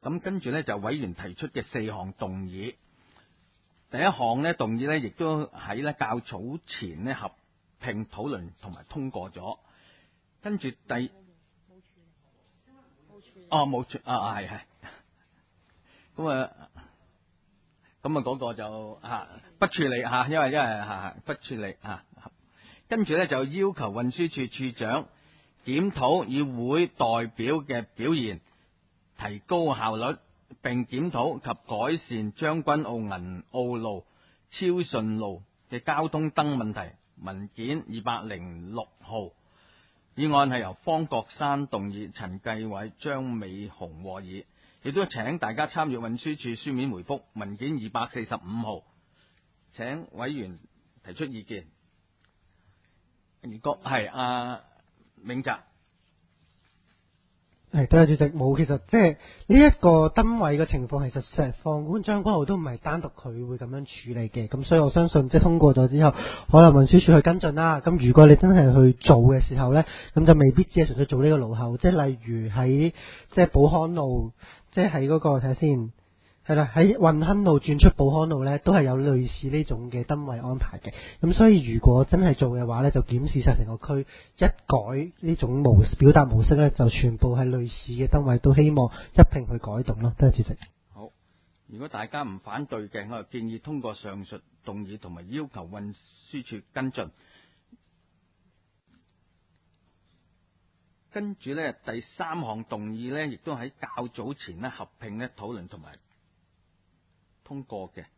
咁跟住咧就委員提出嘅4項動議。第一項咧動議咧，亦都喺咧較早前咧合併討論同埋通過咗。跟住冇處係。咁嗰個就不處理因為不處理跟住咧就要求運輸署署長檢討議會代表嘅表現，提高效率，並檢討及改善將軍澳銀澳路、超順路嘅交通燈問題。文件206號。議案係由方國珊動議，陳繼偉、張美雄和議。亦都請大家參與運輸署書面回覆。文件245號。請委員提出意見。如果係銘澤。 係，多謝主席。冇，其實即係呢一個燈位嘅情況，其實成放寬將軍澳都唔係單獨佢會咁樣處理嘅，咁所以我相信即係通過咗之後，可能運輸署去跟進啦。咁如果你真係去做嘅時候呢，咁就未必只係純粹做呢個路口，即係例如喺即係寶康路，即係喺嗰個睇下先。係啦，喺運亨路轉出寶康路咧，都係有類似呢種嘅燈位安排嘅。咁所以如果真係做嘅話咧，就檢視晒成個區，一改呢種表達模式咧，就全部係類似嘅燈位，都希望一併去改動咯。多謝主席。 好，如果大家唔反對嘅，我就建議通過上述動議同埋要求運輸署跟進。跟住咧，第3項動議咧，亦都喺較早前咧合併咧討論同埋通過嘅。